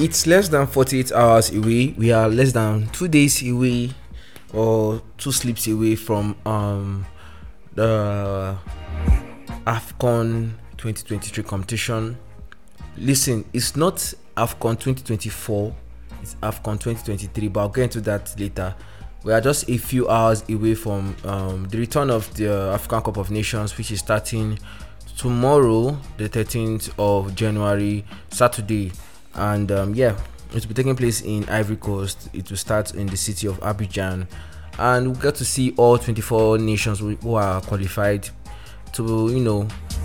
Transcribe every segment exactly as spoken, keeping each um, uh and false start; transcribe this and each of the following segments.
It's less than forty-eight hours away. We are less than two days away or two sleeps away from um the AFCON twenty twenty-three competition. Listen, it's not AFCON twenty twenty-four, it's AFCON twenty twenty-three, but I'll get into that later. We are just a few hours away from um, the return of the uh, African Cup of Nations, which is starting tomorrow, the thirteenth of January, Saturday. And um, yeah, it will be taking place in Ivory Coast. It will start in the city of Abidjan, and we'll get to see all twenty-four nations who are qualified to, you know,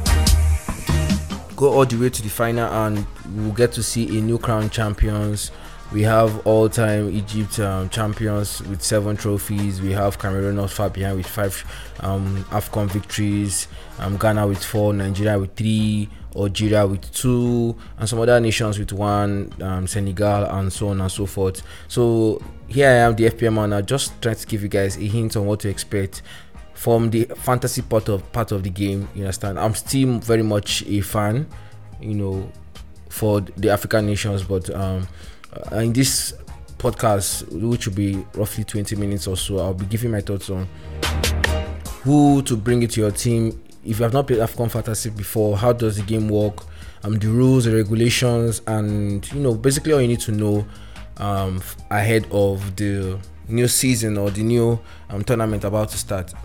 go all the way to the final, and we'll get to see a new crown champions. We have all-time Egypt um, champions with seven trophies. We have Cameroon not far behind with five um, AFCON victories. Um, Ghana with four, Nigeria with three, Algeria with two, and some other nations with one, um, Senegal, and so on and so forth. So here I am, the F P M owner, just trying to give you guys a hint on what to expect from the fantasy part of part of the game. You understand? I'm still very much a fan, you know, for the African nations, but um. Uh, in this podcast, which will be roughly twenty minutes or so, I'll be giving my thoughts on who to bring it to your team. If you have not played AFCON Fantasy before, how does the game work, um, the rules, the regulations, and you know, basically all you need to know um, ahead of the new season or the new um, tournament about to start.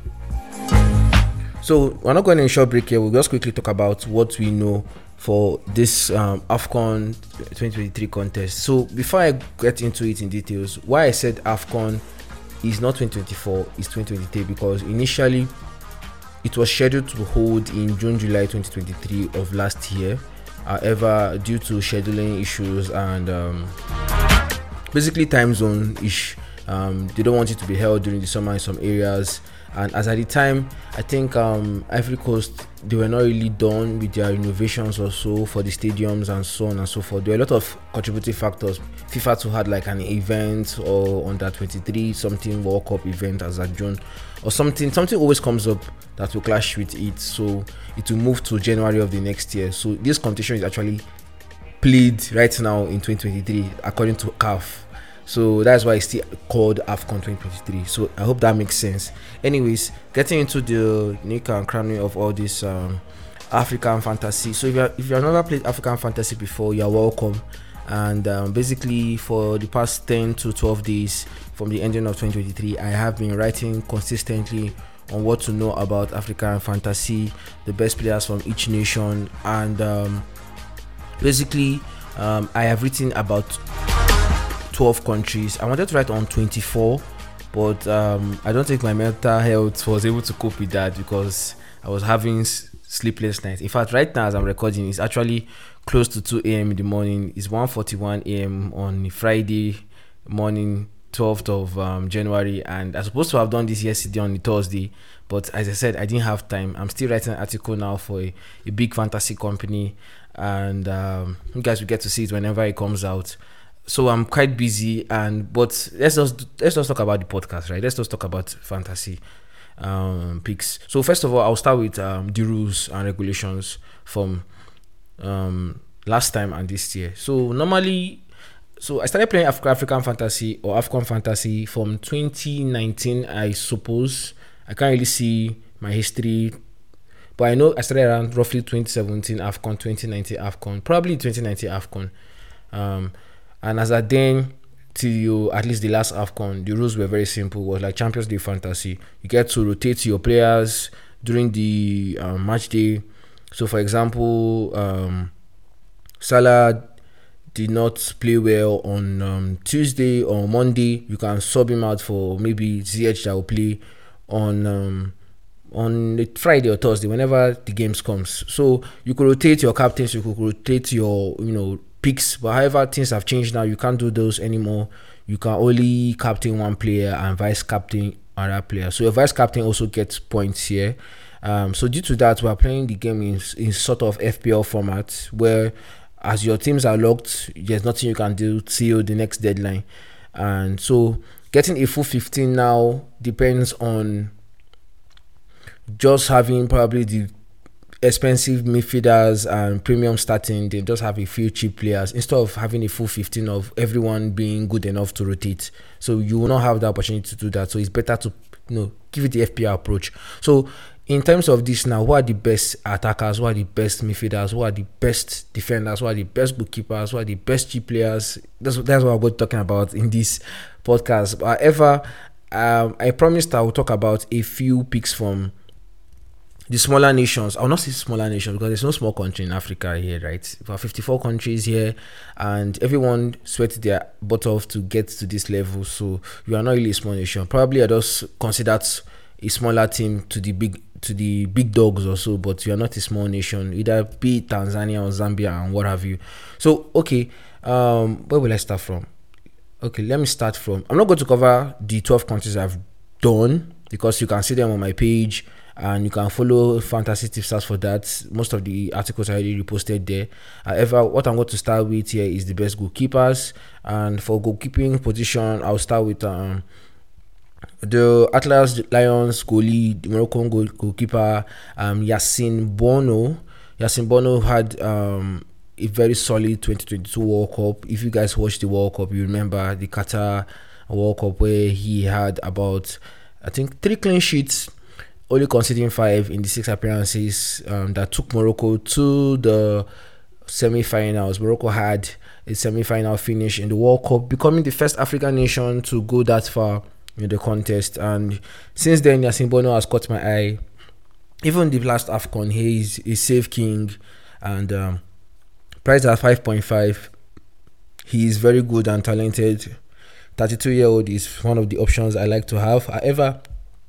So we're not going in a short break here. We'll just quickly talk about what we know for this um, AFCON twenty twenty-three contest. So before I get into it in details, why I said AFCON is not twenty twenty-four, it's twenty twenty-three, because initially it was scheduled to hold in June July twenty twenty-three of last year. However, due to scheduling issues and um, basically time zone ish, um, they don't want it to be held during the summer in some areas. And as at the time, I think um, Ivory Coast, they were not really done with their innovations or so for the stadiums and so on and so forth. There were a lot of contributing factors. FIFA too had like an event or under twenty-three something World Cup event as at June or something. Something always comes up that will clash with it, so it will move to January of the next year. So this competition is actually played right now in twenty twenty-three according to C A F. So that's why it's still called AFCON twenty twenty-three. So I hope that makes sense. Anyways, getting into the nick and cranny of all this um, African fantasy. So if you if you have never played African fantasy before, you're welcome. And um, basically, for the past ten to twelve days from the ending of twenty twenty-three, I have been writing consistently on what to know about African fantasy, the best players from each nation, and um, basically, um, I have written about twelve countries. I wanted to write on twenty-four, but um, I don't think my mental health was able to cope with that because I was having s- sleepless nights. In fact, right now as I'm recording, it's actually close to two a.m. in the morning. It's one forty-one a.m. on Friday morning, twelfth of um, January, and I'm supposed to have done this yesterday on the Thursday, but as I said, I didn't have time. I'm still writing an article now for a, a big fantasy company, and um, you guys will get to see it whenever it comes out. So I'm quite busy, and but let's just let's just talk about the podcast, right? Let's just talk about fantasy um, picks. So first of all, I'll start with um, the rules and regulations from um, last time and this year. So normally, so I started playing Af- African fantasy or AFCON fantasy from twenty nineteen, I suppose. I can't really see my history, but I know I started around roughly twenty seventeen AFCON, twenty nineteen AFCON, probably twenty nineteen AFCON. Um, And as at then, till you, at least the last AFCON, the rules were very simple. It was like Champions League fantasy. You get to rotate your players during the um, match day. So, for example, um, Salah did not play well on um, Tuesday or Monday. You can sub him out for maybe Z H that will play on um, on the Friday or Thursday, whenever the games comes. So you could rotate your captains. You could rotate your, you know, picks, but however things have changed now, you can't do those anymore. You can only captain one player and vice captain another player, so your vice captain also gets points here. Um, so due to that, we are playing the game in, in sort of F P L format, where as your teams are locked, there's nothing you can do till the next deadline. And so getting a full fifteen now depends on just having probably the expensive midfielders and premium starting, they just have a few cheap players instead of having a full fifteen of everyone being good enough to rotate. So you will not have the opportunity to do that. So it's better to, you know, give it the F P L approach. So in terms of this now, who are the best attackers? Who are the best midfielders? Who are the best defenders? Who are the best goalkeepers? Who are the best cheap players? That's, that's what we're talking about in this podcast. However, um, I promised I will talk about a few picks from the smaller nations. I'll not say smaller nations because there's no small country in Africa here, right? We have fifty-four countries here, and everyone sweated their butt off to get to this level. So you are not really a small nation. Probably I just considered a smaller team to the big to the big dogs or so, but you are not a small nation. Either be Tanzania or Zambia and what have you. So okay, um, where will I start from? Okay, let me start from. I'm not going to cover the twelve countries I've done because you can see them on my page. And you can follow Fantasy Tipsters for that. Most of the articles are already reposted there. However, what I'm going to start with here is the best goalkeepers. And for goalkeeping position, I'll start with um, the Atlas Lions goalie, the Moroccan goal, goalkeeper, um, Yassine Bono. Yassine Bono had um, a very solid twenty twenty-two World Cup. If you guys watched the World Cup, you remember the Qatar World Cup where he had about, I think, three clean sheets, only conceding five in the six appearances um, that took Morocco to the semi-finals. Morocco had a semi-final finish in the World Cup, becoming the first African nation to go that far in the contest. And since then, Yassine Bono has caught my eye. Even the last AFCON, he is a save king, and um, priced at five point five. He is very good and talented. thirty-two-year-old is one of the options I like to have. However,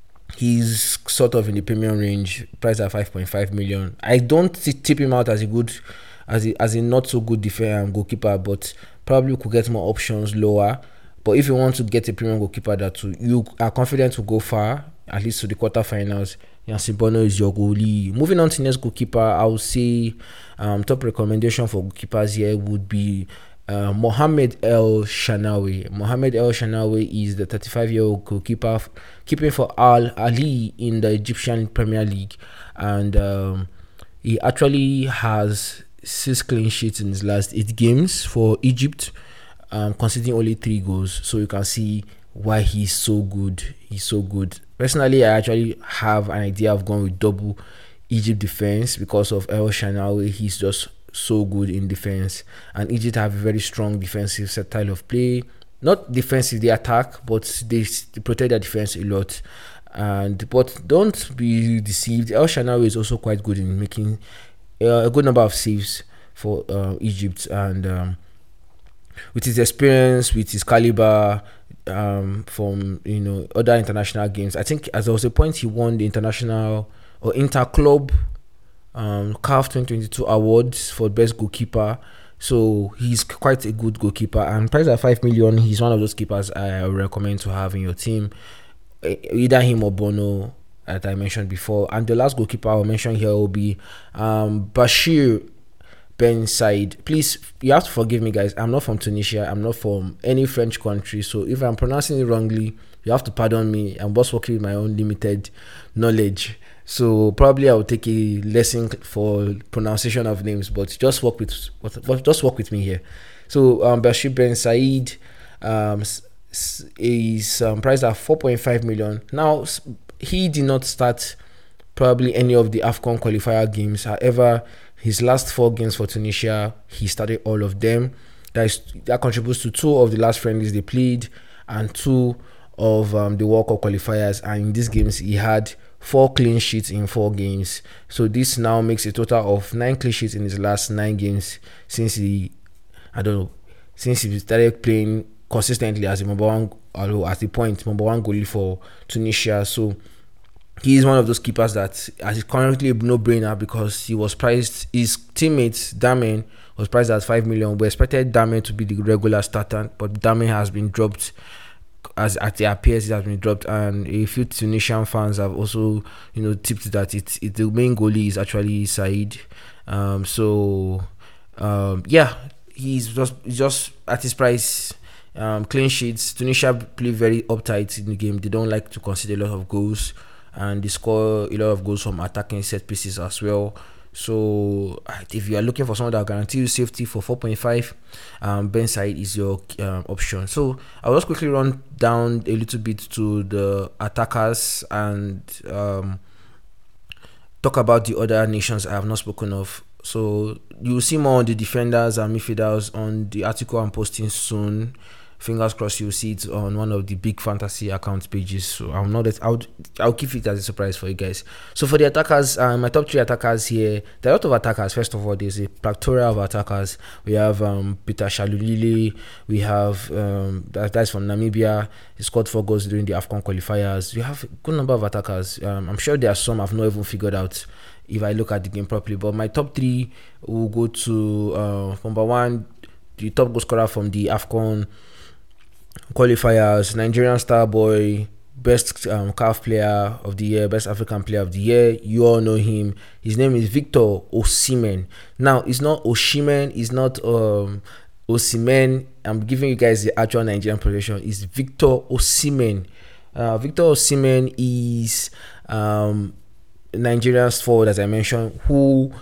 he's sort of in the premium range, priced at five point five million. I don't tip him out as a good, as a, as a not so good defender and goalkeeper, but probably could get more options lower. But if you want to get a premium goalkeeper that you are confident to go far, at least to the quarterfinals, Yassine Bono is your goalie. Moving on to next goalkeeper, I would say um, top recommendation for goalkeepers here would be Uh, Mohamed El Shanawi. Mohamed El Shanawi is the thirty-five-year-old goalkeeper f- keeping for Al Ahly in the Egyptian Premier League, and um, he actually has six clean sheets in his last eight games for Egypt, um, conceding only three goals. So you can see why he's so good. He's so good. Personally, I actually have an idea of going with double Egypt defense because of El Shanawi. He's just so good in defense, and Egypt have a very strong defensive style of play. Not defensive, they attack, but they, they protect their defense a lot. And but don't be deceived, El Shanawi is also quite good in making uh, a good number of saves for uh, Egypt, and um, with his experience, with his caliber um, from you know other international games, I think as there was a point he won the international or inter-club Um, C A F twenty twenty-two awards for best goalkeeper. So he's quite a good goalkeeper, and priced at five million, he's one of those keepers I recommend to have in your team, either him or Bono, as I mentioned before. And the last goalkeeper I'll mention here will be um, Bashir Ben Said. Please, you have to forgive me, guys. I'm not from Tunisia. I'm not from any French country. So if I'm pronouncing it wrongly, you have to pardon me. I'm just working with my own limited knowledge. So probably I'll take a lesson for pronunciation of names, but just work with just work with me here. So um, Bashir Ben Said um, is um, priced at four point five million. Now he did not start probably any of the AFCON qualifier games. However, his last four games for Tunisia, he started all of them. That is, that contributes to two of the last friendlies they played and two of um, the World Cup qualifiers. And in these games, he had four clean sheets in four games. So this now makes a total of nine clean sheets in his last nine games since he, I don't know, since he started playing consistently as a number one, although at the point number one goalie for Tunisia. So he is one of those keepers that is currently a no-brainer because he was priced. His teammate Damen was priced at five million. We expected Damen to be the regular starter, but Damen has been dropped. As at the appears, it has been dropped, and a few Tunisian fans have also, you know, tipped that it, it the main goalie is actually Said. Um, so, um, yeah, he's just just at his price. Um, clean sheets. Tunisia play very uptight in the game. They don't like to concede a lot of goals, and they score a lot of goals from attacking set pieces as well. So if you are looking for someone that will guarantee you safety for four point five, um, Ben Said is your um, option. So I'll just quickly run down a little bit to the attackers and um, talk about the other nations I have not spoken of. So you'll see more on the defenders and midfielders on the article I'm posting soon. Fingers crossed you'll see it on one of the big fantasy account pages. So I'm not that I'll I'll keep it as a surprise for you guys. So for the attackers, um, my top three attackers here. There are a lot of attackers. First of all, there's a plethora of attackers. We have um, Peter Shalulile. We have um, that, that's from Namibia. He scored four goals during the AFCON qualifiers. We have a good number of attackers. Um, I'm sure there are some I've not even figured out if I look at the game properly. But my top three will go to uh, number one, the top goal scorer from the AFCON qualifiers, Nigerian star boy, best um, C A F player of the year, best African player of the year. You all know him. His name is Victor Osimhen. Now, it's not Osimhen, it's not um, Osimhen. I'm giving you guys the actual Nigerian pronunciation. It's Victor Osimhen. Uh, Victor Osimhen is um, Nigerian forward, as I mentioned, who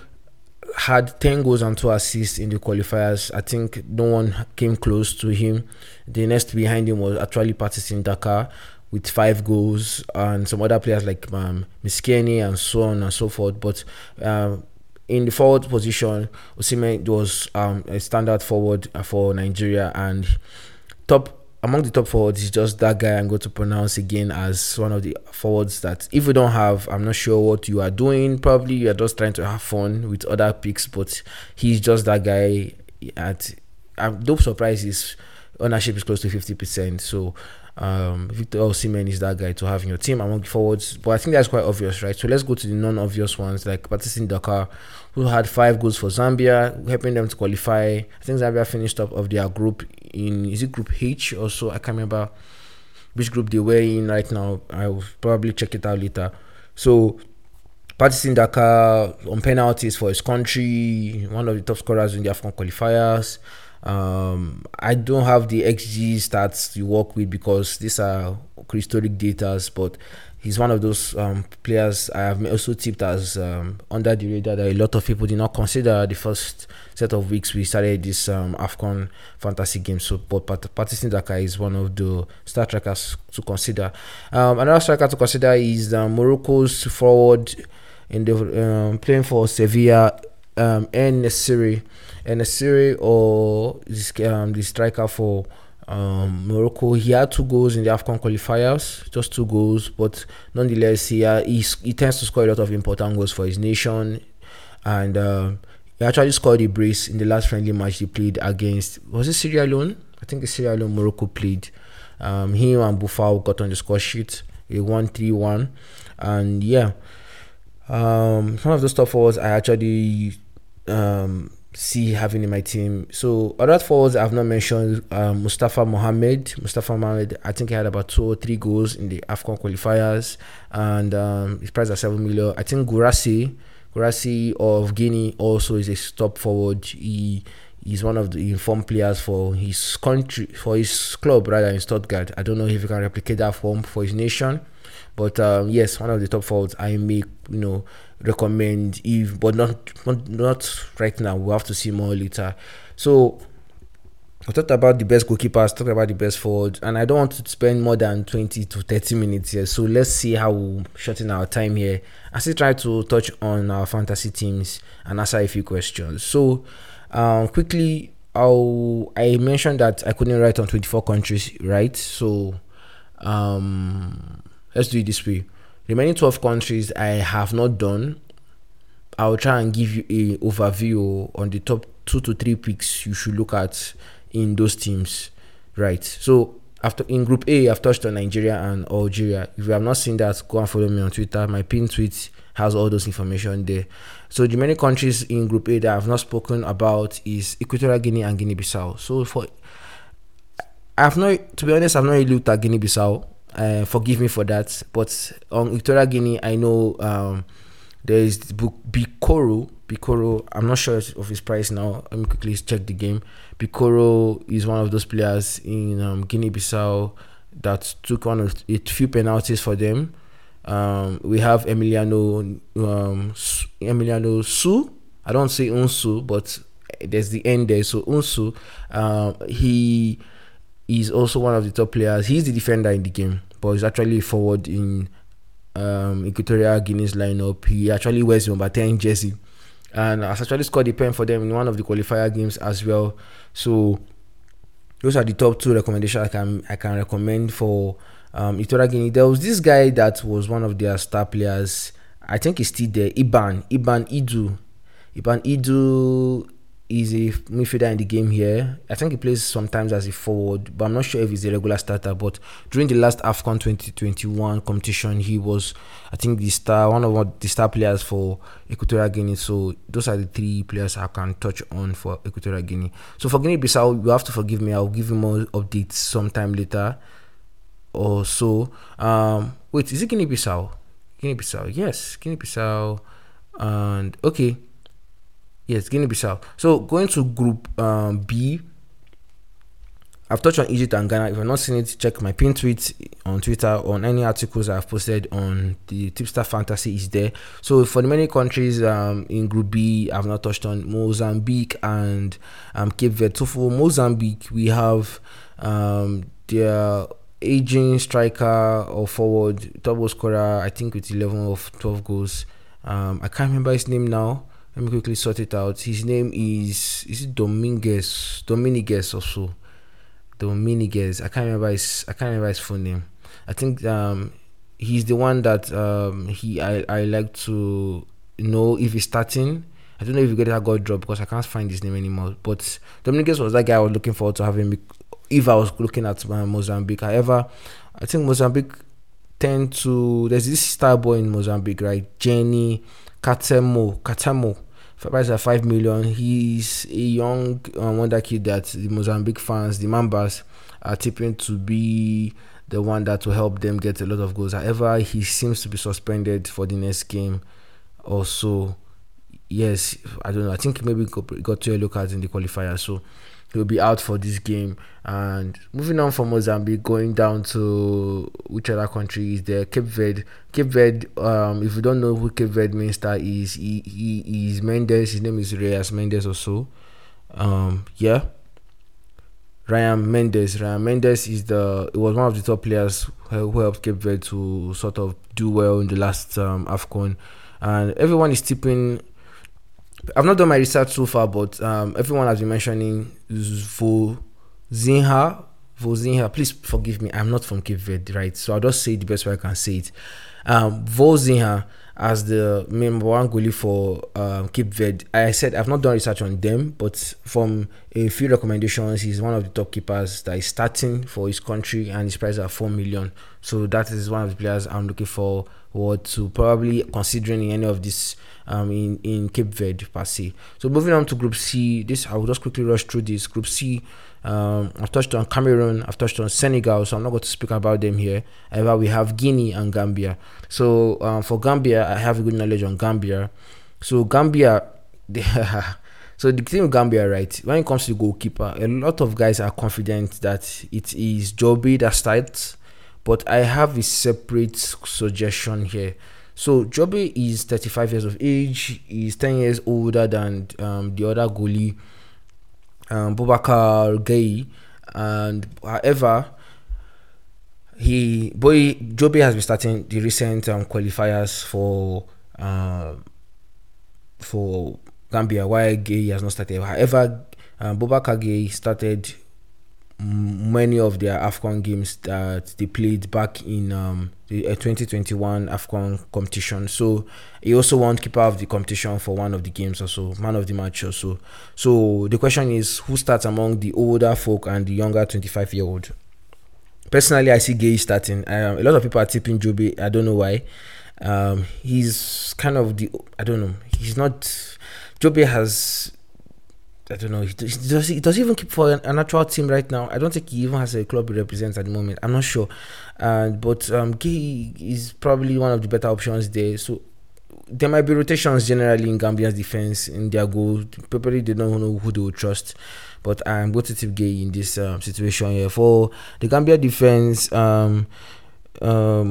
had ten goals and two assists in the qualifiers. I think no one came close to him. The next behind him was actually Patterson Dakar with five goals, and some other players like um, Miskeni and so on and so forth. But um, in the forward position, Osimhen was um, a standard forward for Nigeria, and top among the top forwards is just that guy I'm going to pronounce again as one of the forwards that if you don't have, I'm not sure what you are doing. Probably you are just trying to have fun with other picks, but he's just that guy. At I'm no surprise his ownership is close to fifty percent. So um, Victor Osimhen is that guy to have in your team among the forwards. But I think that's quite obvious, right? So let's go to the non-obvious ones like Patterson Dakar, who had five goals for Zambia, helping them to qualify. I think Zambia finished top of their group in, is it Group H or so? I can't remember which group they were in right now. I will probably check it out later. So Patterson Dakar on penalties for his country, one of the top scorers in the AFCON qualifiers. Um, I don't have the X G stats to work with because these are historic data, but he's one of those um, players I have also tipped as um, under the radar that a lot of people did not consider the first set of weeks we started this um, AFCON fantasy game. So, but Pat- Patterson Dakar is one of the star strikers to consider. Um, another striker to consider is um, Morocco's forward in the um, playing for Sevilla, um, En Nesyri. En Nesyri, or this, um, the striker for Um, Morocco. He had two goals in the AFCON qualifiers, just two goals, but nonetheless, he, uh, he he tends to score a lot of important goals for his nation, and uh, he actually scored a brace in the last friendly match he played against. Was it Sierra Leone? I think it's Sierra Leone. Morocco played. Um, him and Boufal got on the score sheet. They won three one, and yeah, um, one of those top forwards I actually um. see having in my team. So other forwards I've not mentioned, um, Mustafa Mohamed. Mustafa Mohamed, I think he had about two or three goals in the AFCON qualifiers, and um, he's priced at seven million. I think Gurasi, Gurasi of Guinea also is a top forward. He is one of the informed players for his country, for his club rather in Stuttgart. I don't know if he can replicate that form for his nation, but um, yes, one of the top forwards I may, you know, recommend, if but not, not not right now. We'll have to see more later. So I talked about the best goalkeepers, talked about the best forwards, and I don't want to spend more than twenty to thirty minutes here. So let's see how we'll shorten our time here. I still try to touch on our fantasy teams and answer a few questions. So um, quickly, I'll, I mentioned that I couldn't write on twenty-four countries, right? So um, let's do it this way. Remaining twelve countries I have not done. I'll try and give you a overview on the top two to three picks you should look at in those teams, right? So after in Group A, I've touched on Nigeria and Algeria. If you have not seen that, go and follow me on Twitter. My pinned tweet has all those information there. So the many countries in Group A that I've not spoken about is Equatorial Guinea and Guinea-Bissau. So for I've not, to be honest, I've not really looked at Guinea-Bissau. Uh, forgive me for that, but on Equatorial Guinea, I know um, there is Bikoro. Bikoro, I'm not sure of his price now. Let me quickly check the game. Bikoro is one of those players in um, Guinea-Bissau that took one of a few penalties for them. Um, we have Emiliano um, Emiliano Su. I don't say Unsu, but there's the end there. So Unsu, um, he is also one of the top players. He's the defender in the game, but he's actually forward in um, Equatorial Guinea's lineup. He actually wears number ten jersey, and has actually scored a pen for them in one of the qualifier games as well. So those are the top two recommendations I can I can recommend for um, Equatorial Guinea. There was this guy that was one of their star players. I think he's still there. Iban Iban Idu. Iban Idu is a midfielder in the game here. I think he plays sometimes as a forward, but I'm not sure if he's a regular starter. But during the last AFCON twenty twenty-one competition, he was, I think, the star, one of the star players for Equatorial Guinea. So those are the three players I can touch on for Equatorial Guinea. So for Guinea-Bissau, you have to forgive me. I'll give you more updates sometime later or so. Um, wait, is it Guinea-Bissau? Guinea-Bissau, yes, Guinea-Bissau. And okay. Yes, Guinea-Bissau. So going to Group um, B, I've touched on Egypt and Ghana. If you've not seen it, check my pinned tweet on Twitter, on any articles I've posted on the Tipster Fantasy is there. So for the many countries um, in Group B, I've not touched on Mozambique and um, Cape Verde. So for Mozambique, we have um, their aging striker or forward, top goal scorer, I think with eleven of twelve goals. Um, I can't remember his name now. Let me quickly sort it out. His name is is it Dominguez, Dominguez or so. Dominguez. I can't remember his I can't remember his full name. I think um he's the one that um he I, I like to know if he's starting. I don't know if he got got dropped because I can't find his name anymore. But Dominguez was that guy I was looking forward to having if I was looking at uh, Mozambique. However, I think Mozambique tend to there's this star boy in Mozambique, right? Jenny Katemo Katemo. Price at five million. He's a young um, wonder kid that the Mozambique fans, the Mambas, are tipping to be the one that will help them get a lot of goals. However, he seems to be suspended for the next game or so. Yes, I don't know. I think maybe he got to a look at in the qualifier, so he'll be out for this game. And moving on from Mozambique, going down to which other country is there? Cape Verde. Cape Verde, um, if you don't know who Cape Verde main star is, he, he is Mendes. His name is Reyes Mendes or so. Um, yeah. Ryan Mendes. Ryan Mendes is the, it was one of the top players who helped Cape Verde to sort of do well in the last um, AFCON. And everyone is tipping. I've not done my research so far, but um, everyone has been mentioning Vozinha. Vozinha, please forgive me. I'm not from Cape Verde, right? So I'll just say it the best way I can say it. Um, Vozinha as the number one goalie for um, Cape Verde. I said I've not done research on them, but from a few recommendations, he's one of the top keepers that is starting for his country, and his price at four million. So that is one of the players I'm looking for. Or to probably considering any of this um, in, in Cape Verde per se. So moving on to Group C, this I will just quickly rush through this. Group C, um, I've touched on Cameroon, I've touched on Senegal, so I'm not going to speak about them here. However, we have Guinea and Gambia. So um, for Gambia, I have a good knowledge on Gambia. So Gambia, they, so the thing with Gambia, right, when it comes to the goalkeeper, a lot of guys are confident that it is Joby that starts. But I have a separate suggestion here. So Joby is thirty-five years of age. He's ten years older than um, the other goalie, um, Boubacar Gueye. And however, he boy Joby has been starting the recent um, qualifiers for uh, for Gambia, while Gueye has not started. However, um, Boubacar Gueye started many of their AFCON games that they played back in um, the uh, twenty twenty-one AFCON competition. So he also won keeper of the competition for one of the games or so, man of the match or so. So the question is, who starts among the older folk and the younger twenty-five year old? Personally, I see Gueye starting. Um, a lot of people are tipping Joby. I don't know why. Um, he's kind of the, I don't know. He's not, Joby has, I don't know. He does, he does even keep for a natural team right now. I don't think he even has a club he represents at the moment. I'm not sure. Uh, but um, Gueye is probably one of the better options there. So there might be rotations generally in Gambia's defense in their goal. Probably they don't know who they will trust. But I'm going to tip Gueye in this um, situation here. For the Gambia defense, um, um,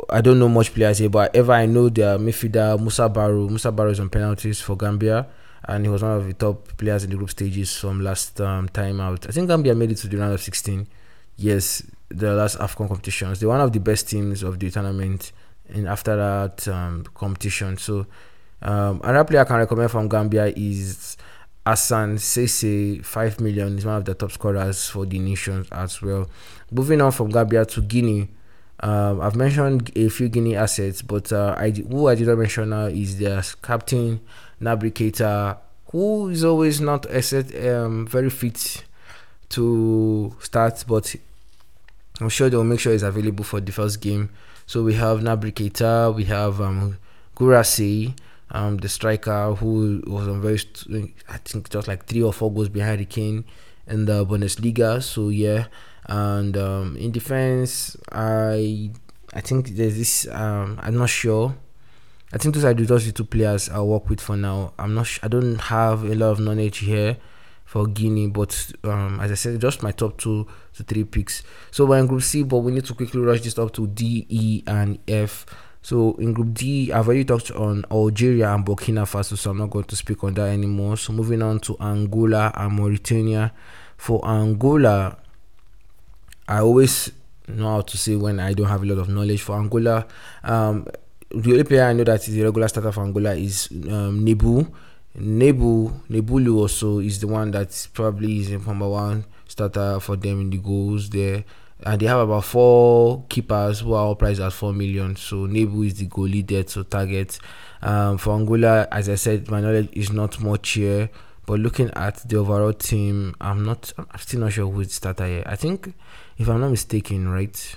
I don't know much players here, but ever I know their midfielder Musa Barrow. Musa Barrow is on penalties for Gambia, and he was one of the top players in the group stages from last um, time out. I think Gambia made it to the round of sixteen. Yes, the last AFCON competitions. They're one of the best teams of the tournament, and after that um, competition. So um, another player I can recommend from Gambia is Hassan Sese, five million. He's one of the top scorers for the nations as well. Moving on from Gambia to Guinea. Um, I've mentioned a few Guinea assets, but uh, I, who I did not mention now is their captain, Naby Keita, who is always not asset, um, very fit to start, but I'm sure they'll make sure he's available for the first game. So we have Naby Keita, we have um, Gurasey, um, the striker who was on very, st- I think just like three or four goals behind the Kane in the Bundesliga. So yeah, and um, in defense, I I think there's this. Um, I'm not sure. I think those are the those two players I'll work with for now. I'm not. Sh- I don't have a lot of knowledge here for Guinea, but um, as I said, just my top two to three picks. So we're in Group C, but we need to quickly rush this up to D, E, and F. So in Group D, I've already talked on Algeria and Burkina Faso, so I'm not going to speak on that anymore. So moving on to Angola and Mauritania. For Angola, I always know how to say when I don't have a lot of knowledge. For Angola, um, the only player I know that is a regular starter for Angola is um, Nebu. Nebu Nebulu also is the one that probably is the number one starter for them in the goals there, and they have about four keepers who are all priced at four million. So Nebu is the goalie there to target. Um, for Angola, as I said, my knowledge is not much here, but looking at the overall team, I'm not. I'm still not sure who is the starter here. I think, if I'm not mistaken, right.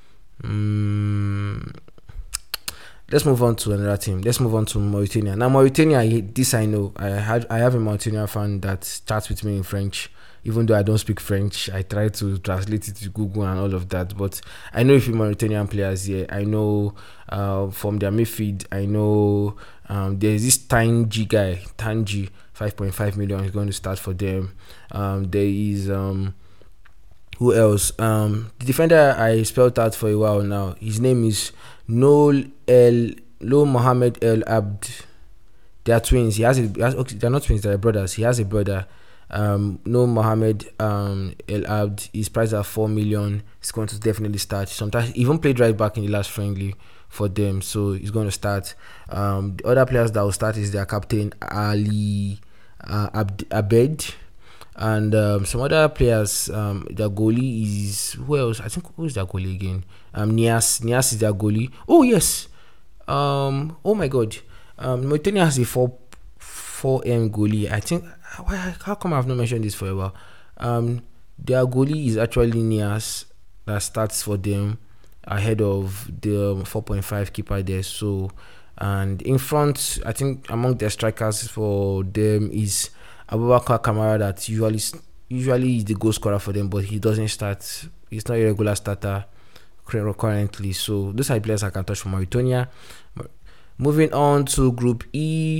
Um, Let's move on to another team. Let's move on to Mauritania. Now, Mauritania, this I know. I had I have a Mauritania fan that chats with me in French. Even though I don't speak French, I try to translate it to Google and all of that. But I know a few Mauritanian players here. I know uh, from their midfield, I know um, there's this Tangi guy, Tangi, five point five million is going to start for them. Um, there is... Um, Who else? Um, the defender I spelled out for a while now. His name is Noel El Lo Mohammed El Abd. They are twins. He has a. He has, okay, they're not twins. They're brothers. He has a brother. Um, No Mohammed um, El Abd is priced at four million. He's going to definitely start. Sometimes he even played right back in the last friendly for them, so he's going to start. Um, the other players that will start is their captain Ali uh, Abd Abed. And um, some other players, um, their goalie is, who else? I think, who is their goalie again? Um, Nias. Nias is their goalie. Oh, yes. Um, oh, my God. Um, Mauritania has a four, four M goalie. I think, why, how come I've not mentioned this for a while? Um, their goalie is actually Nias that starts for them ahead of the four point five keeper there. So, and in front, I think among their strikers for them is Abubakar Kamara, that usually usually is the goal scorer for them, but he doesn't start. He's not a regular starter currently. So those are the players I can touch for Mauritania. Moving on to Group E,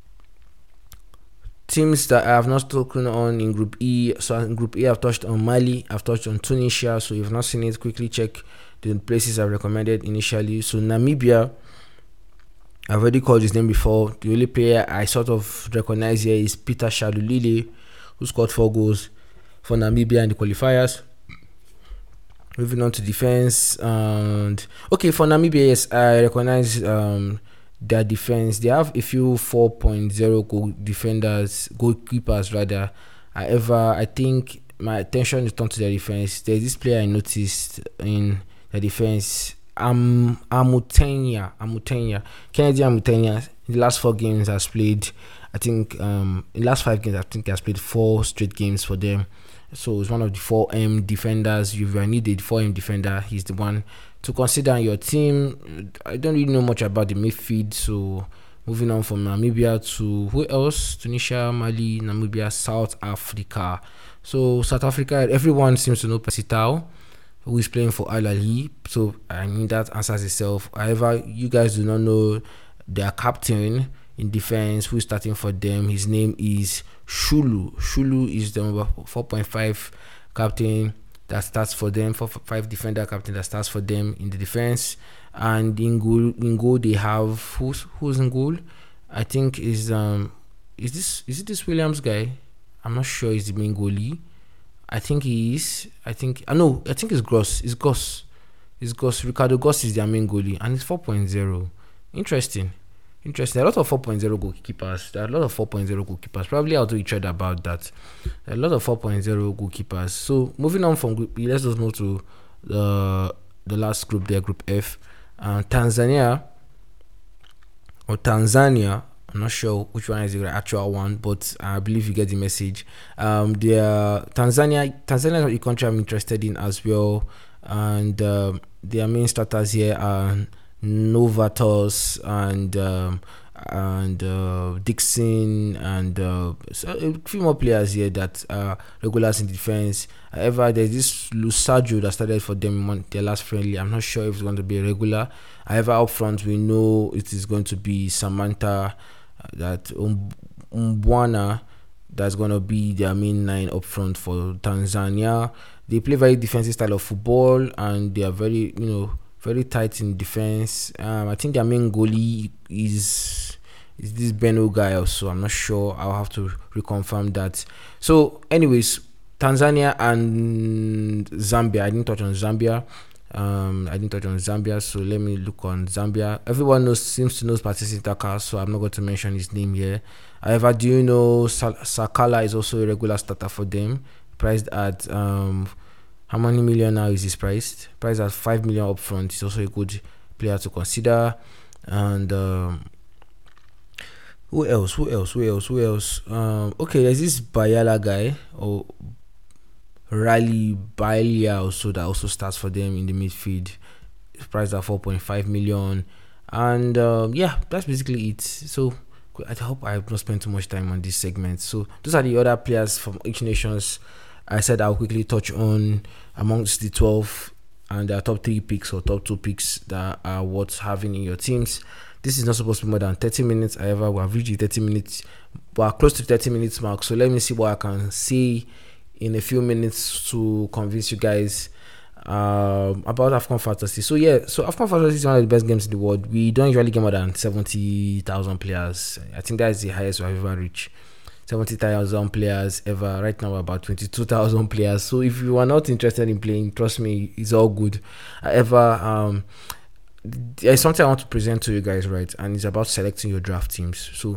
teams that I have not spoken on in Group E. So in Group E, I've touched on Mali, I've touched on Tunisia. So if you've not seen it, quickly check the places I've recommended initially. So Namibia, I've already called his name before. The only player I sort of recognize here is Peter Shalulile, who scored four goals for Namibia in the qualifiers. Moving on to defense, and okay, for Namibia, yes, I recognize um, their defense. They have a few four point oh goal defenders, goalkeepers rather. However, I think my attention is turned to their defense. There's this player I noticed in the defense. Um, Amutenya, Amutenya, Kennedy Amutenya. In the last four games has played, I think, um, in the last five games, I think he has played four straight games for them. So he's one of the four M defenders. If you need a four M defender, he's the one to consider on your team. I don't really know much about the midfield, so moving on from Namibia to who else? Tunisia, Mali, Namibia, South Africa. So South Africa, everyone seems to know Pesitao, who is playing for Al Ahly. So I mean that answers itself. However, you guys do not know their captain in defense who is starting for them. His name is Shulu. Shulu is the number four point five captain that starts for them, four point five defender captain that starts for them in the defense. And in goal, in goal they have who's who's in goal? I think is um is this is it this Williams guy? I'm not sure. Is the main goalie? I think he is. I think I uh, know. I think it's Gross. It's Goss. It's Goss. Ricardo Goss is their main goalie, and it's four point oh. Interesting. Interesting. There are a lot of four point oh goalkeepers. There are a lot of four point oh goalkeepers. Probably I'll do a thread about that. There are a lot of four point oh goalkeepers. So moving on from Group B, let's just move to the the last group there, Group F. Uh, Tanzania or Tanzania. I'm not sure which one is the actual one, but I believe you get the message. Um, the Tanzania, Tanzania is a country I'm interested in as well, and um, their main starters here are Novatos and um, and uh, Dixon and uh, so a few more players here that are regulars in defense. However, there's this Lusajo that started for them on their last friendly. I'm not sure if it's going to be a regular. However, up front we know it is going to be Samantha, uh, that um, Mbwana, that's going to be their main nine up front for Tanzania. They play very defensive style of football, and they are very, you know, very tight in defense. Um, I think their main goalie is is this Beno guy also. I'm not sure. I'll have to reconfirm that. So, anyways, Tanzania and Zambia. I didn't touch on Zambia. Um, I didn't touch on Zambia. So let me look on Zambia. Everyone knows seems to know Patrice Taka, so I'm not going to mention his name here. However, do you know Sal- Sakala is also a regular starter for them, priced at um. How many million now is this priced? Priced at five million up front. He's also a good player to consider. And um, who else? Who else? Who else? Who else? Um, okay, there's this Bayala guy or Rally Balia also that also starts for them in the midfield. It's priced at four point five million. And um, yeah, that's basically it. So I hope I have not spent too much time on this segment. So those are the other players from each nation's. I said I'll quickly touch on amongst the twelve and their top three picks or top two picks that are worth having in your teams. This is not supposed to be more than thirty minutes. However, we have reached the thirty minutes, but close to thirty minutes mark. So let me see what I can say in a few minutes to convince you guys um, about AFCON Fantasy. So yeah, so AFCON Fantasy is one of the best games in the world. We don't usually get more than seventy thousand players. I think that is the highest we've ever reached. seventy thousand players ever. Right now, about twenty-two thousand players. So if you are not interested in playing, trust me, it's all good. However, um, there's something I want to present to you guys, right? And it's about selecting your draft teams. So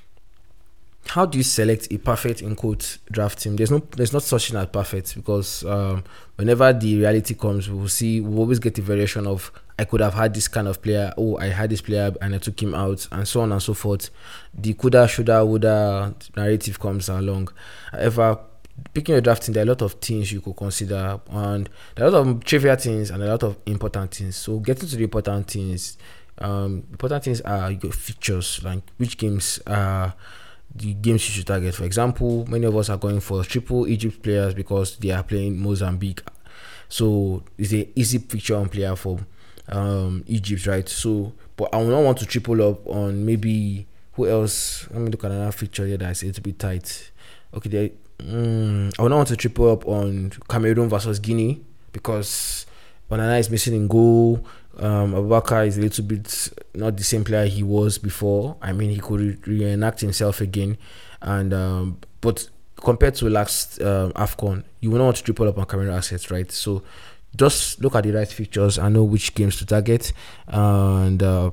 how do you select a perfect, in quotes, draft team? There's no, there's not such thing as perfect, because um, whenever the reality comes, we will see, we we'll always get a variation of, I could have had this kind of player, oh, I had this player and I took him out, and so on and so forth. The coulda, shoulda, woulda narrative comes along. However, picking your draft team, there are a lot of things you could consider, and there are a lot of trivial things and a lot of important things. So getting to the important things, um, important things are your features, like which games are the games you should target. For example, many of us are going for triple Egypt players because they are playing Mozambique, so it's an easy fixture on player for um Egypt, right? So, but I will not want to triple up on maybe who else. Let me look at another fixture here that I say to be tight. Okay, there. Mm, I will not want to triple up on Cameroon versus Guinea because Banana is missing in goal. Um, Abubakar is a little bit not the same player he was before. I mean, he could re- reenact himself again, and um, but compared to last um, AFCON, you will not want to triple up on Cameroon assets, right? So just look at the right fixtures and know which games to target, and uh,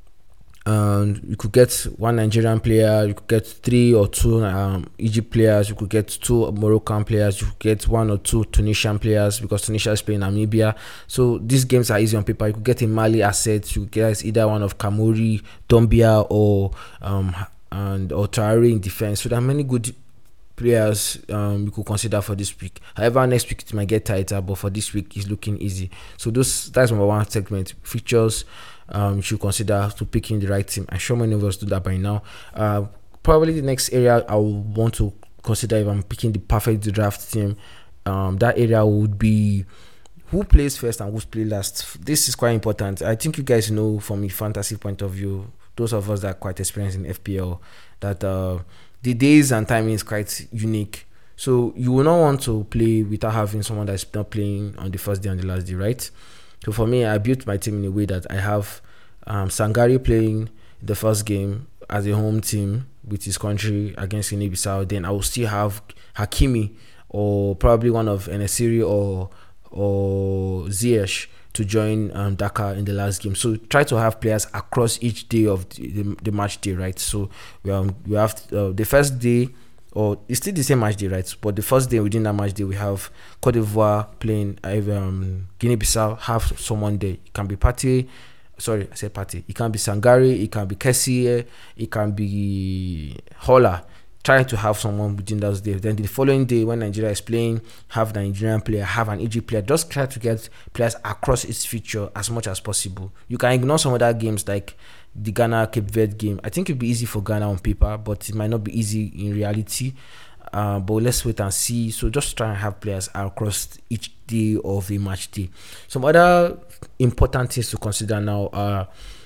and you could get one Nigerian player, you could get three or two um, Egypt players, you could get two Moroccan players, you could get one or two Tunisian players because Tunisia is playing Namibia. So these games are easy on paper. You could get a Mali asset, you could get either one of Kamuri, Dombia, or um and or Traore in defense. So there are many good players um, you could consider for this week. However, next week it might get tighter, but for this week it's looking easy. So those that's number one segment. Features um, you should consider to picking the right team. I'm sure many of us do that by now. Uh, probably the next area I will want to consider if I'm picking the perfect draft team. Um, that area would be who plays first and who's play last. This is quite important. I think you guys know from a fantasy point of view, those of us that are quite experienced in F P L, that uh, the days and timing is quite unique. So you will not want to play without having someone that's not playing on the first day and the last day, right? So for me, I built my team in a way that I have um, Sangare playing the first game as a home team with his country against Guinea-Bissau. Then I will still have Hakimi or probably one of Enesiri or or Ziyech to join um, Dakar in the last game. So try to have players across each day of the, the, the match day, right? So we, um, we have uh, the first day, or it's still the same match day, right? But the first day within that match day, we have Cote d'Ivoire playing um, Guinea-Bissau, have someone there. It can be Partey, sorry, I said Partey. It can be Sangare, it can be Kessie, it can be Hola. Trying to have someone within those days. Then the following day, when Nigeria is playing, have the Nigerian player, have an Egypt player. Just try to get players across its feature as much as possible. You can ignore some other games like the Ghana Cape Verde game. I think it'd be easy for Ghana on paper, but it might not be easy in reality. Uh, but let's wait and see. So just try and have players across each day of the match day. Some other important things to consider now are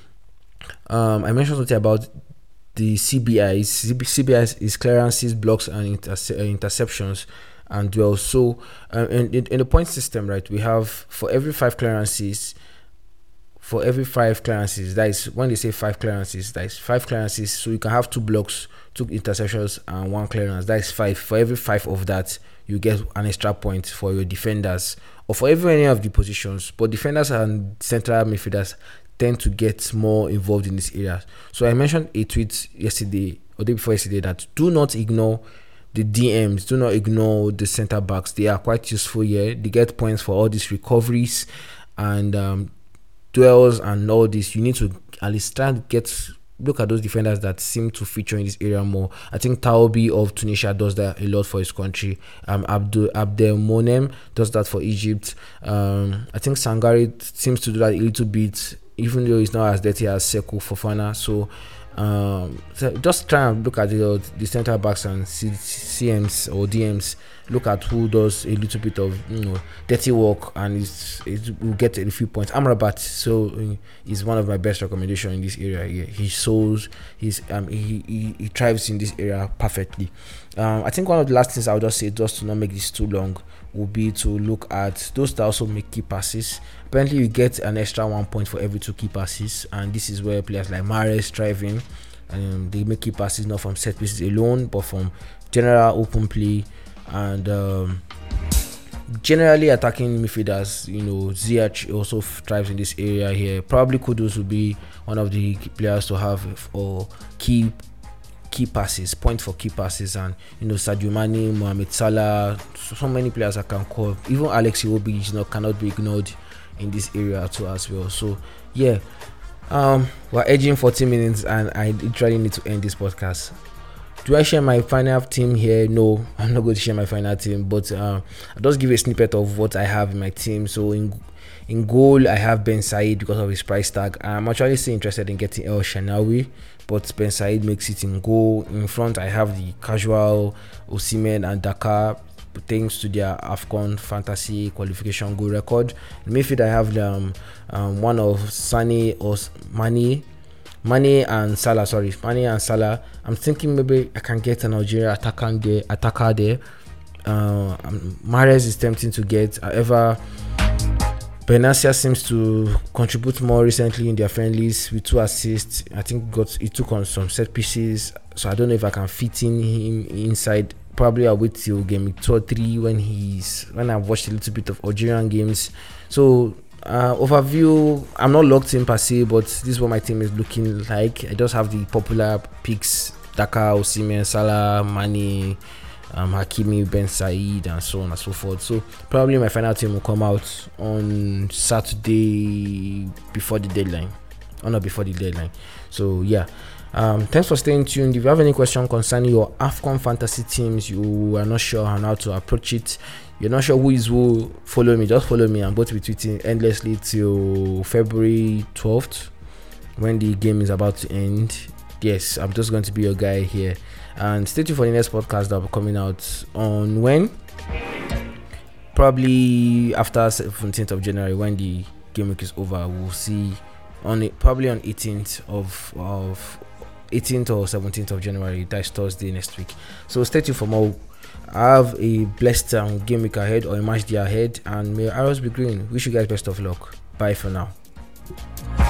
um, I mentioned something about the C B Is. C B Is is clearances, blocks, and interce- uh, interceptions, and dwells. So, uh, in, in, in the point system, right, we have for every five clearances, for every five clearances, that is when they say five clearances, that is five clearances. So you can have two blocks, two interceptions, and one clearance. That is five. For every five of that, you get an extra point for your defenders, or for every any of the positions. But defenders and central midfielders tend to get more involved in this area. So I mentioned a tweet yesterday or day before yesterday that do not ignore the D Ms, do not ignore the center backs. They are quite useful here. They get points for all these recoveries and um, duels and all this. You need to at least try to get look at those defenders that seem to feature in this area more. I think Taobi of Tunisia does that a lot for his country. Um, Abdul Abdelmonem does that for Egypt. Um, I think Sangare seems to do that a little bit, even though it's not as dirty as Sekou Fofana. So, um, so just try and look at the, the center backs and C- CMs or D Ms. Look at who does a little bit of you know dirty work and it's, it will get a few points. Amrabat, so uh, is one of my best recommendations in this area. Here. He shows he's um he, he he thrives in this area perfectly. Um, I think one of the last things I'll just say, just to not make this too long, will be to look at those that also make key passes. Apparently, you get an extra one point for every two key passes, and this is where players like Mahrez thrive in. Um, they make key passes not from set pieces alone, but from general open play and um, generally attacking midfielders. You know, Ziyech also thrives in this area here. Probably Kudus will be one of the players to have for key key passes, point for key passes, and you know Sadio Mane, Mohamed Salah, so, so many players I can call. Even Alex Iwobi, you know, cannot be ignored in this area too as well. So yeah, um, we're edging forty minutes, and I literally need to end this podcast. Do I share my final team here? No, I'm not going to share my final team, but uh, I'll just give a snippet of what I have in my team. So in in goal, I have Ben Said because of his price tag. I'm actually still interested in getting El Shanawi, but Ben Said makes it in goal. In front, I have the casual Osimhen and Dakar, thanks to their AFCON fantasy qualification goal record. In midfield, I have um, um, one of Sane or Mane. Mane and Salah, sorry, Mane and Salah. I'm thinking maybe I can get an Algeria attacker there. Attacker there. Uh, um, Mahrez is tempting to get. However, Benatia seems to contribute more recently in their friendlies with two assists. I think got he took on some set pieces, so I don't know if I can fit in him inside. Probably I'll wait till game two or three when he's when I've watched a little bit of Algerian games. So. Uh, overview, I'm not locked in per se, but this is what my team is looking like. I just have the popular picks: Dakar, Osimhen, Salah, Mane, um, Hakimi, Ben Said, and so on and so forth. So probably my final team will come out on Saturday before the deadline, or not before the deadline. So yeah. Um, thanks for staying tuned. If you have any question concerning your AFCON fantasy teams, you are not sure on how to approach it, you're not sure who is who, follow me. Just follow me. I'm going to be tweeting endlessly till February twelfth when the game is about to end. Yes, I'm just going to be your guy here. And stay tuned for the next podcast that will be coming out on when? Probably after seventeenth of January when the game week is over. We'll see on it, probably on eighteenth of of eighteenth or seventeenth of January. That's Thursday next week. So stay tuned for more. Have a blessed um, game week ahead or a match day ahead, and may arrows be green. Wish you guys best of luck. Bye for now.